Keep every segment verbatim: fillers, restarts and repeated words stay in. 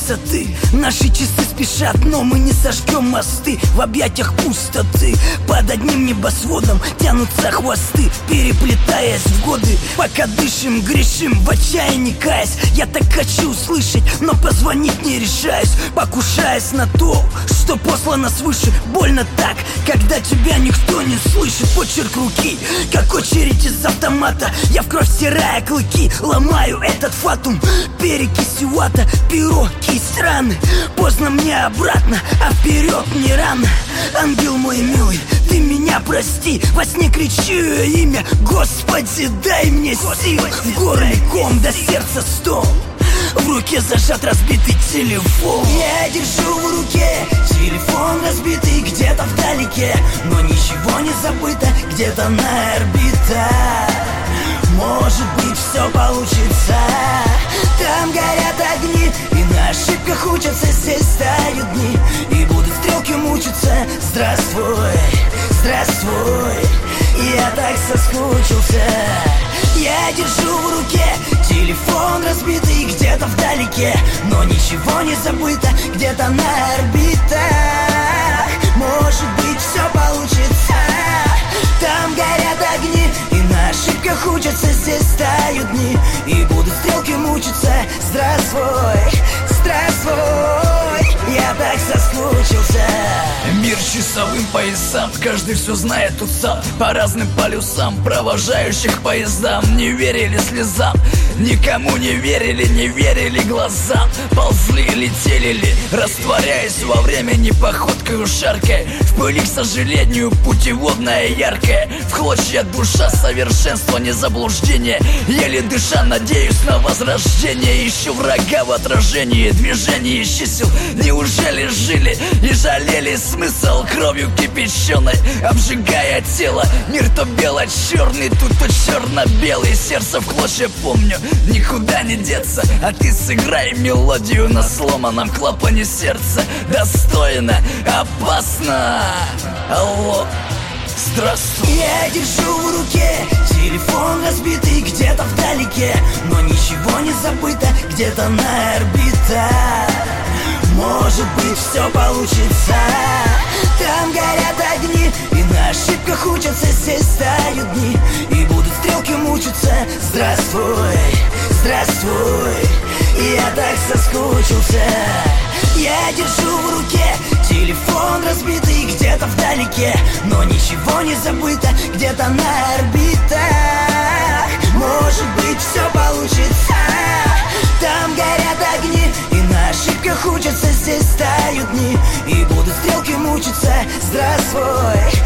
высоты. Наши часы спешат, но мы не сожгем мосты. В объятиях пустоты под одним небосводом тянутся хвосты, переплетаясь в годы. Пока дышим, грешим, в отчаянии каясь. Я так хочу услышать, но позвонить не решаюсь, покушаясь на то, что послано свыше. Больно так, когда тебя никто не слышит. Почерк руки, как очередь из автомата. Я в кровь стирая клыки, ломаю этот фатум. Перекисью вата, перо, кисть, раны. Поздно мне обратно, а вперед не рано. Ангел мой милый, ты меня прости. Во сне кричу ее имя: Господи, дай мне сил. В горле ком, до сердца стон. В руке зажат разбитый телефон. Я держу в руке телефон разбитый где-то вдалеке, но ничего не забыто где-то на орбитах. Может быть, все получится. Там горят огни, и на ошибках учатся. Здесь тают дни, и будут стрелки мучиться. Здравствуй, здравствуй, я так соскучился. Я держу в руке телефон разбитый где-то вдалеке, но ничего не забыто где-то на орбитах. Может быть, все получится. Там горят огни, и на ошибках учатся. Здесь тают дни, и будут стрелки мучиться. Здравствуй, здравствуй, я так соскучился. Мир часовым поясам, каждый все знает тут сам. По разным полюсам провожающих поездам. Не верили слезам, никому не верили, не верили глазам. Ползли, летели ли, растворяясь во времени походкой шаркой. В пыли, к сожалению, путеводная яркая. В клочья душа, совершенство, не заблуждение. Еле дыша, надеюсь на возрождение. Ищу врага в отражении движений чисел. Неужели жили и жалели смысл кровью кипяченой, обжигая тело? Мир то бело-черный, тут то черно-белый. Сердце в клочья помню, никуда не деться. А ты сыграй мелодию на сломанном клапане сердца. Достойно, опасно. Алло, здравствуй. Я держу в руке телефон разбитый где-то вдалеке, но ничего не забыто где-то на орбитах. Может быть, все получится. Там горят огни, и на ошибках учатся. Здесь тают дни, и будут стрелки мучиться. Здравствуй, здравствуй, я так соскучился. Я держу в руке телефон разбитый где-то вдалеке, но ничего не забыто где-то на орбитах. Может быть, все получится. Там горят огни, и на ошибках учатся. Здесь тают дни, и будут стрелки мучиться. Здравствуй,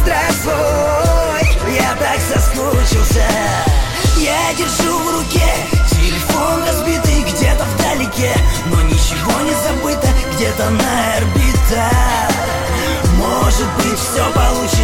здравствуй, я так соскучился. Я держу в руке телефон разбитый где-то вдалеке, но ничего не забыто где-то на орбитах. Может быть, все получится.